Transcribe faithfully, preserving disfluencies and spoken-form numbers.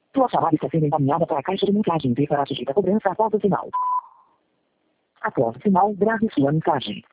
Sua chamada está sendo encaminhada para a caixa de mensagem e para a digita cobrança após o sinal. Após o sinal, grave sua mensagem.